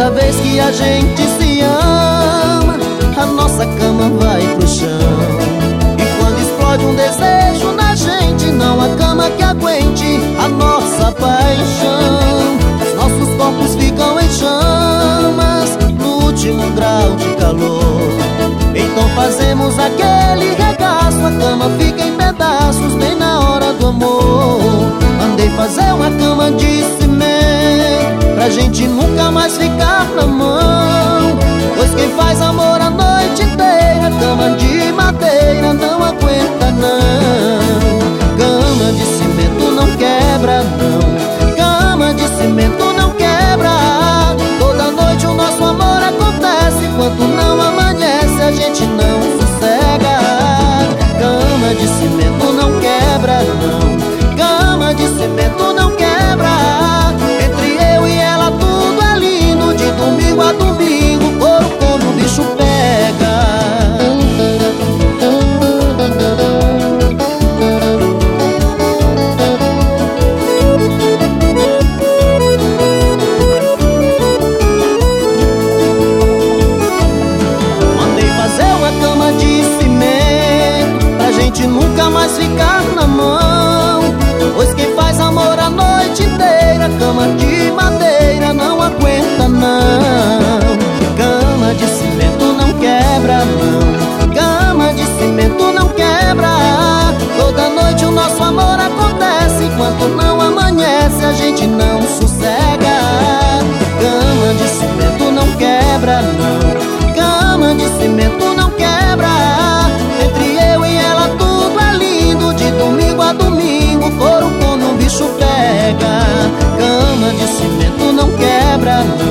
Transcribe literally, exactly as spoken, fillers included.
Cada vez que a gente se ama, a nossa cama vai pro chão. E quando explode um desejo na gente, não há cama que aguente a nossa paixão. Os nossos corpos ficam em chamas no último grau de calor. Então fazemos aquele regaço, a cama fica em pedaços bem na hora do amor. Mandei fazer uma cama de cimento pra gente nunca mais ficar na mão. Pois quem faz amor a noite inteira, cama de madeira não aguenta não. Cama de cimento não quebra não, cama de cimento não quebra. Toda noite o nosso amor acontece, enquanto não amanhece a gente não sossega. Cama de cimento não quebra não, cama de cimento não quebra. Entre eu e ela tudo é lindo, de domingo a domingo, couro quando o bicho pega. Mandei fazer uma cama de cimento pra gente nunca mais ficar na mão. Pois quem faz amor a noite inteira, cama de madeira não aguenta não. Cama de cimento não quebra não, cama de cimento não quebra. Toda noite o nosso amor acontece, enquanto não amanhece a gente não sossega. Cama de cimento não quebra não, cama de cimento não quebra. Entre eu e ela tudo é lindo, de domingo a domingo, couro quando o bicho pega. Cama de cimento não quebra não,